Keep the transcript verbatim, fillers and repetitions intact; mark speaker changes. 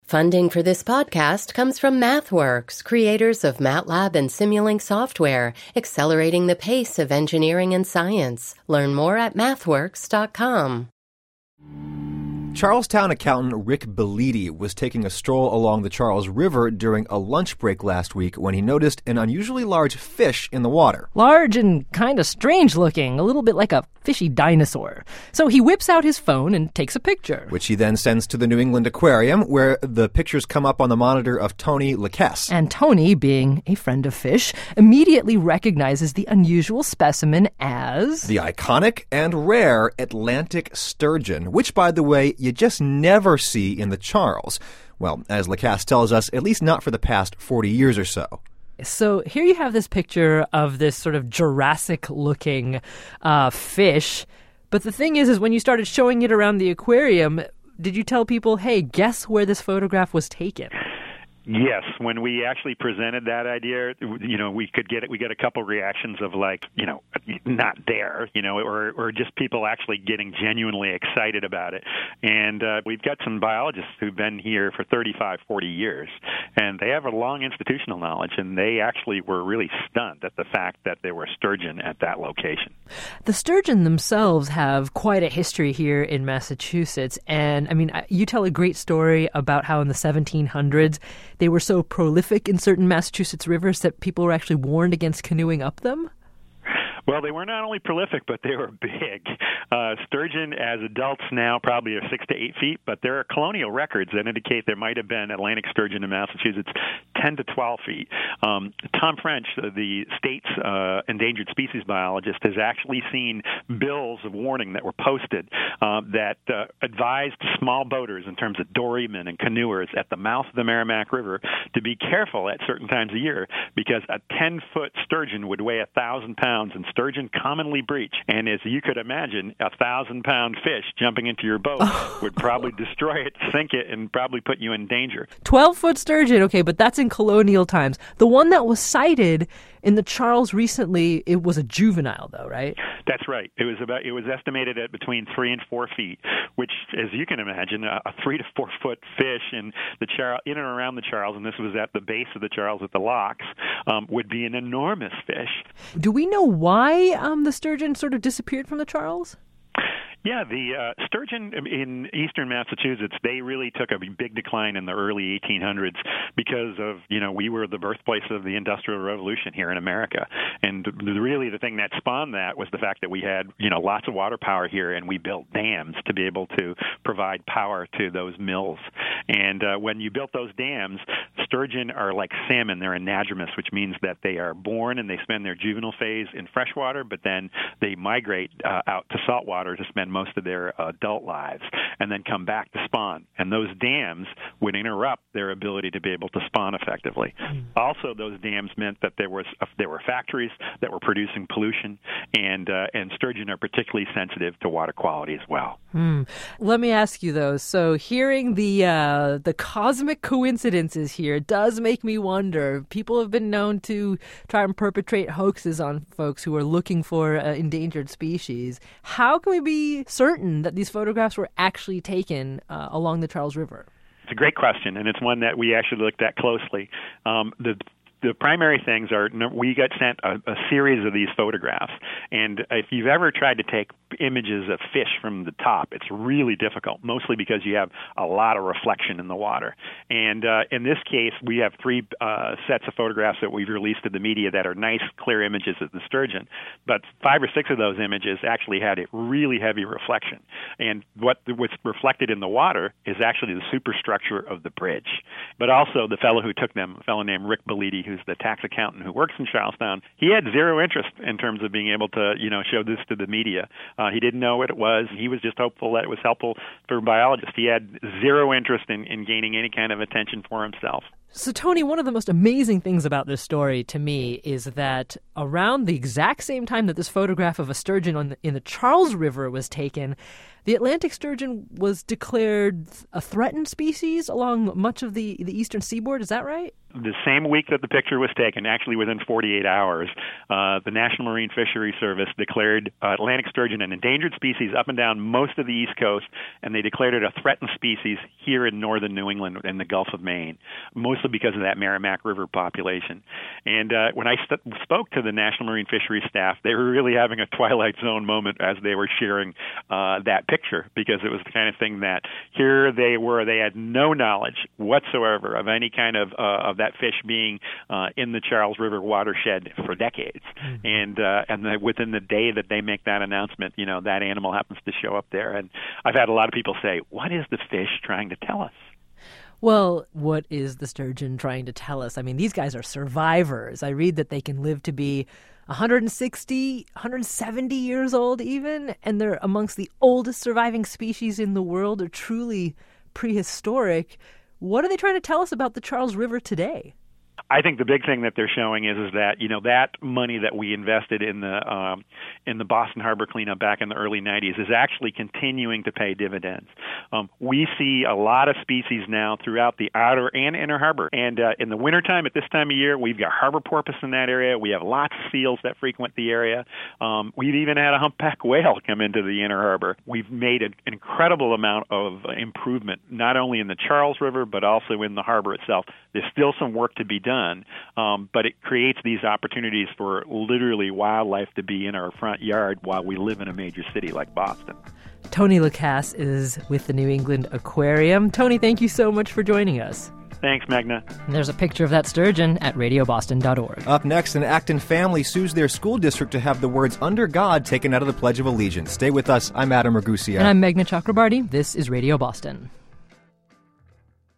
Speaker 1: Funding for this podcast comes from MathWorks, creators of MATLAB and Simulink software, accelerating the pace of engineering and science. Learn more at mathworks dot com.
Speaker 2: Charlestown accountant Rick Belidi was taking a stroll along the Charles River during a lunch break last week when he noticed an unusually large fish in the water.
Speaker 3: Large and kind of strange looking, a little bit like a fishy dinosaur. So he whips out his phone and takes a picture.
Speaker 2: Which he then sends to the New England Aquarium, where the pictures come up on the monitor of Tony Lacasse.
Speaker 3: And Tony, being a friend of fish, immediately recognizes the unusual specimen as
Speaker 2: the iconic and rare Atlantic sturgeon, which, by the way, you just never see in the Charles. Well, as Lacasse tells us, at least not for the past forty years or so.
Speaker 3: So here you have this picture of this sort of Jurassic-looking uh, fish. But the thing is, is when you started showing it around the aquarium, did you tell people, hey, guess where this photograph was taken?
Speaker 4: Yes, when we actually presented that idea, you know, we could get it. We got a couple reactions of like, you know, not there, you know, or or just people actually getting genuinely excited about it. And uh, we've got some biologists who've been here for thirty-five, forty years, and they have a long institutional knowledge, and they actually were really stunned at the fact that there were sturgeon at that location.
Speaker 3: The sturgeon themselves have quite a history here in Massachusetts, and I mean, you tell a great story about how in the seventeen hundreds they were so prolific in certain Massachusetts rivers that people were actually warned against canoeing up them?
Speaker 4: Well, they were not only prolific, but they were big. Uh, sturgeon, as adults now, probably are six to eight feet, but there are colonial records that indicate there might have been Atlantic sturgeon in Massachusetts ten to twelve feet. Um, Tom French, the state's uh, endangered species biologist, has actually seen bills of warning that were posted uh, that uh, advised small boaters in terms of dorymen and canoers at the mouth of the Merrimack River to be careful at certain times of year because a ten-foot sturgeon would weigh one thousand pounds, and sturgeon commonly breach. And as you could imagine, a thousand-pound fish jumping into your boat would probably destroy it, sink it, and probably put you in danger.
Speaker 3: twelve-foot sturgeon, okay, but that's in colonial times. The one that was sighted in the Charles recently, it was a juvenile, though, right?
Speaker 4: That's right. It was about. It was estimated at between three and four feet, which, as you can imagine, a, a three to four foot fish in the Charles, in and around the Charles, and this was at the base of the Charles at the locks, um, would be an enormous fish.
Speaker 3: Do we know why um, the sturgeon sort of disappeared from the Charles?
Speaker 4: Yeah, the uh, sturgeon in eastern Massachusetts, they really took a big decline in the early eighteen hundreds because of, you know, we were the birthplace of the Industrial Revolution here in America. And really the thing that spawned that was the fact that we had, you know, lots of water power here, and we built dams to be able to provide power to those mills. And uh, when you built those dams, sturgeon are like salmon. They're anadromous, which means that they are born and they spend their juvenile phase in freshwater, but then they migrate uh, out to saltwater to spend most of their adult lives and then come back to spawn. And those dams would interrupt their ability to be able to spawn effectively. Mm. Also, those dams meant that there was uh, there were factories that were producing pollution, and uh, and sturgeon are particularly sensitive to water quality as well.
Speaker 3: Mm. Let me ask you, though, so hearing the uh, the cosmic coincidences here does make me wonder. People have been known to try and perpetrate hoaxes on folks who are looking for uh, endangered species. How can we be certain that these photographs were actually taken uh, along the Charles River?
Speaker 4: It's a great question, and it's one that we actually looked at closely. Um, the The primary things are, we got sent a, a series of these photographs, and if you've ever tried to take images of fish from the top, it's really difficult, mostly because you have a lot of reflection in the water. And uh, in this case, we have three uh, sets of photographs that we've released to the media that are nice, clear images of the sturgeon, but five or six of those images actually had a really heavy reflection. And what what's reflected in the water is actually the superstructure of the bridge. But also the fellow who took them, a fellow named Rick Belidi, who's the tax accountant who works in Charlestown, he had zero interest in terms of being able to, you know, show this to the media. Uh, he didn't know what it was. He was just hopeful that it was helpful for biologists. He had zero interest in, in gaining any kind of attention for himself.
Speaker 3: So, Tony, one of the most amazing things about this story to me is that around the exact same time that this photograph of a sturgeon on the, in the Charles River was taken, the Atlantic sturgeon was declared a threatened species along much of the, the eastern seaboard. Is that right?
Speaker 4: The same week that the picture was taken, actually within forty-eight hours, uh, the National Marine Fisheries Service declared uh, Atlantic sturgeon an endangered species up and down most of the East Coast, and they declared it a threatened species here in northern New England in the Gulf of Maine, mostly because of that Merrimack River population. And uh, when I st- spoke to the National Marine Fisheries staff, they were really having a Twilight Zone moment as they were sharing uh, that picture, because it was the kind of thing that here they were, they had no knowledge whatsoever of any kind of, uh, of that fish being uh, in the Charles River watershed for decades. Mm-hmm. And uh, and the, within the day that they make that announcement, you know, that animal happens to show up there. And I've had a lot of people say, what is the fish trying to tell us?
Speaker 3: Well, what is the sturgeon trying to tell us? I mean, these guys are survivors. I read that they can live to be one hundred sixty, one hundred seventy years old even, and they're amongst the oldest surviving species in the world. They're truly prehistoric. What are they trying to tell us about the Charles River today?
Speaker 4: I think the big thing that they're showing is is that, you know, that money that we invested in the um, in the Boston Harbor cleanup back in the early nineties is actually continuing to pay dividends. Um, we see a lot of species now throughout the outer and inner harbor. And uh, in the wintertime, at this time of year, we've got harbor porpoise in that area. We have lots of seals that frequent the area. Um, we've even had a humpback whale come into the inner harbor. We've made an incredible amount of improvement, not only in the Charles River, but also in the harbor itself. There's still some work to be done, um, but it creates these opportunities for literally wildlife to be in our front yard while we live in a major city like Boston.
Speaker 3: Tony Lacasse is with the New England Aquarium. Tony, thank you so much for joining us.
Speaker 4: Thanks, Magna.
Speaker 3: And there's a picture of that sturgeon at radio boston dot org.
Speaker 2: Up next, an Acton family sues their school district to have the words "under God" taken out of the Pledge of Allegiance. Stay with us. I'm Adam Ragusea.
Speaker 3: And I'm Meghna Chakrabarty. This is Radio Boston.